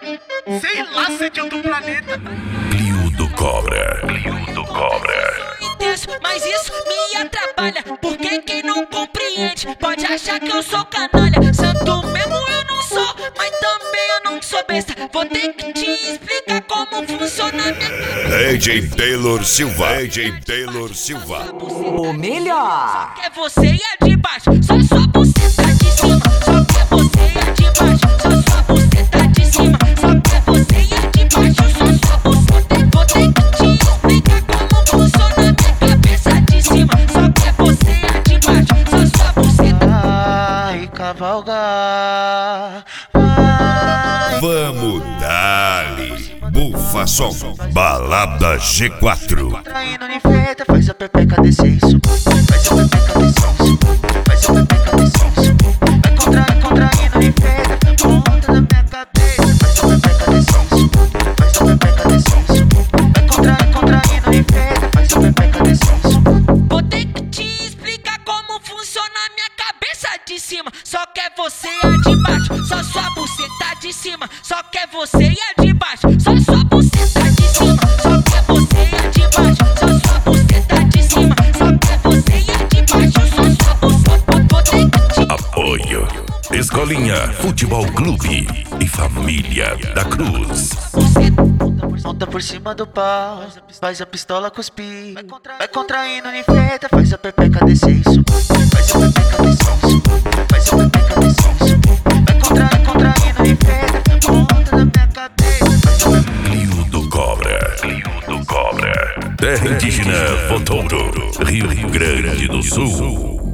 Sei lá se é de outro planeta. Clio do Cobra. Clio do Cobra. Intenso, mas isso me atrapalha. Porque quem não compreende pode achar que eu sou canalha. Santo mesmo eu não sou, mas também eu não sou besta. Vou ter que te explicar como funciona a minha cabeça. AJ Taylor Silva. AJ Taylor Silva. O melhor. Só que você é de baixo, só sua buceta de cima. Só que você é de baixo, só sua buceta de cima. Só que você é de baixo, só sua buceta. Vou ter que te explicar como funciona a minha cabeça de cima. Só que você é de baixo, só sua buceta. Vai cavalgar, vai. Vamos dali. Bufa som. Balada G4. Traindo em feta, faz a pepeca descer isso. Faz a pepeca descer isso. Faz a pepeca descer isso. Vai contraindo em feta, ponta da minha cabeça. Faz a pepeca descer isso. Faz a pepeca descer isso. Vai contraindo em feta, faz a pepeca descer isso. Vou ter que te explicar como funciona a minha cabeça de cima. Só que você é de baixo, só sua buceta de cima. Só que você é de baixo, só sua buceta de cima. Só que você é de baixo, só sua buceta de cima. Só que você é de baixo, só sua buceta. Vou ter que te Apoio. Escolinha Futebol Clube e Família da Cruz. Monta por cima do pau, faz a pistola cuspir. Vai contraindo em feta, faz a pepeca descer isso. Faz a pepeca descer isso. Faz a pepeca descer isso. Vai contraindo em feta, ponta da minha cabeça. Faz a pepeca. Clio do Cobra. Clio do Cobra. Terra indígena Votouro, Rio Grande do Sul.